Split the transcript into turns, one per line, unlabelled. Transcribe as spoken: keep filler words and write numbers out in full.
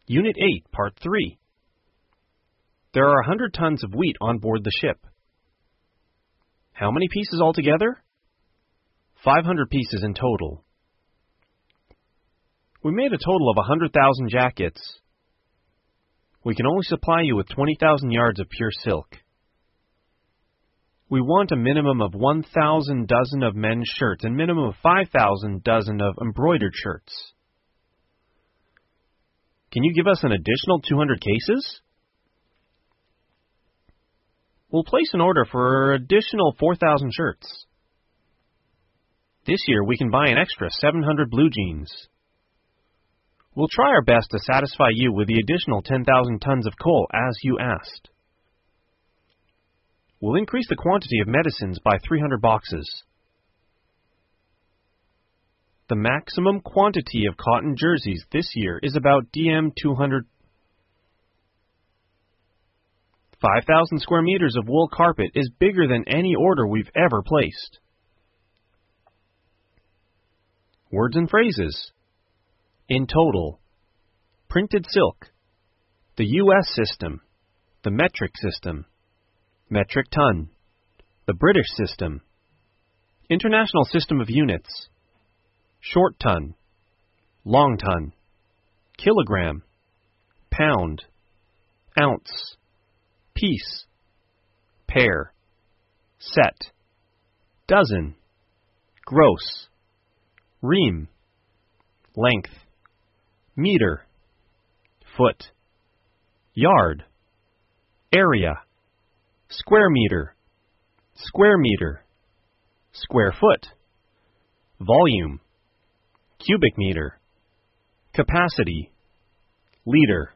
Unit eight, Part three. There are one hundred tons of wheat on board the ship. How many pieces altogether? five hundred pieces in total. We made a total of one hundred thousand jackets. We can only supply you with twenty thousand yards of pure silk. We want a minimum of one thousand dozen of men's shirts and minimum of five thousand dozen of embroidered shirts. Can you give us an additional two hundred cases? We'll place an order for additional four thousand shirts. This year we can buy an extra seven hundred blue jeans. We'll try our best to satisfy you with the additional ten thousand tons of coal as you asked. We'll increase the quantity of medicines by three hundred boxes. The maximum quantity of cotton jerseys this year is about D M two hundred. five thousand square meters of wool carpet is bigger than any order we've ever placed. Words and phrases. In total. Printed silk. The U S system. The metric system. Metric ton. The British system. International system of units. Short ton. Long ton. Kilogram. Pound. Ounce. Piece. Pair. Set. Dozen. Gross. Ream. Length. Meter. Foot. Yard. Area. Square meter. Square meter. Square foot. Volume. Cubic meter. Capacity. Liter.